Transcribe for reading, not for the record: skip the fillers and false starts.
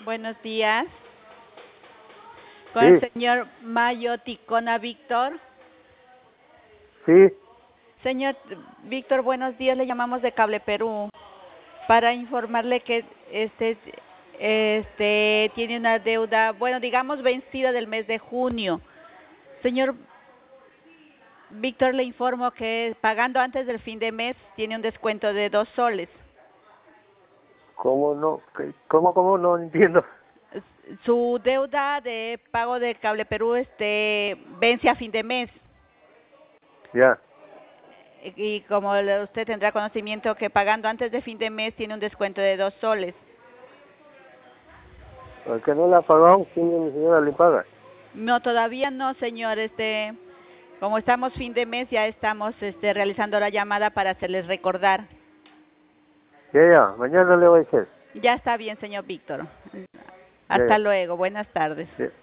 Buenos días. Con Sí, el señor Mayo Ticona Víctor. sí, Señor Víctor, buenos días. Le llamamos de Cable Perú para informarle que tiene una deuda, bueno, digamos vencida del mes de junio. Señor Víctor, le informo que pagando antes del fin de mes tiene un descuento de 2 soles. ¿cómo no? ¿Cómo no entiendo? Su deuda de pago de Cable Perú vence a fin de mes. Ya, Y como usted tendrá conocimiento que pagando antes de fin de mes tiene un descuento de 2 soles. el que no la ha pagado, ¿quién mi señora le paga? No, todavía no, señor. Como estamos fin de mes, ya estamos realizando la llamada para hacerles recordar. Ya, mañana le voy a decir. Ya está bien, señor Víctor. Ya, Hasta luego. Buenas tardes. ya.